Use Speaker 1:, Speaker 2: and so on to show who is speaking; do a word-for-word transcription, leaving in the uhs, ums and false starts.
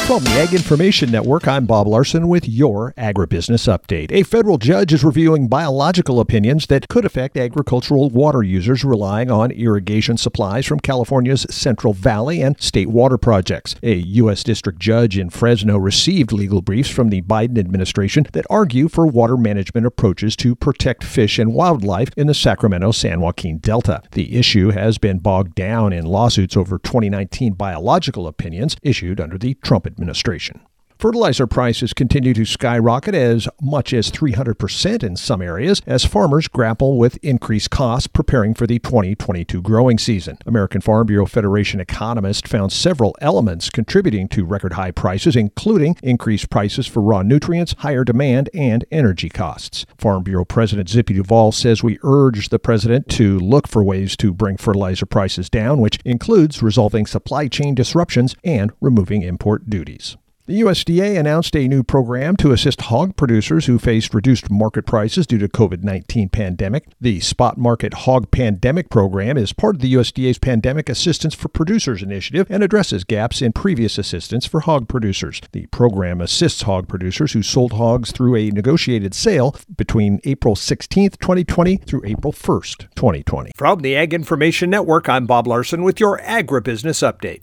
Speaker 1: From the Ag Information Network, I'm Bob Larson with your Agribusiness Update. A federal judge is reviewing biological opinions that could affect agricultural water users relying on irrigation supplies from California's Central Valley and state water projects. A U S district judge in Fresno received legal briefs from the Biden administration that argue for water management approaches to protect fish and wildlife in the Sacramento-San Joaquin Delta. The issue has been bogged down in lawsuits over twenty nineteen biological opinions issued under the Trump administration. Fertilizer prices continue to skyrocket as much as three hundred percent in some areas as farmers grapple with increased costs preparing for the twenty twenty-two growing season. American Farm Bureau Federation economists found several elements contributing to record high prices, including increased prices for raw nutrients, higher demand, and energy costs. Farm Bureau President Zippy Duvall says we urge the president to look for ways to bring fertilizer prices down, which includes resolving supply chain disruptions and removing import duties. The U S D A announced a new program to assist hog producers who faced reduced market prices due to covid nineteen pandemic. The Spot Market Hog Pandemic Program is part of the U S D A's Pandemic Assistance for Producers initiative and addresses gaps in previous assistance for hog producers. The program assists hog producers who sold hogs through a negotiated sale between April sixteenth, twenty twenty through April first, twenty twenty. From the Ag Information Network, I'm Bob Larson with your Agribusiness Update.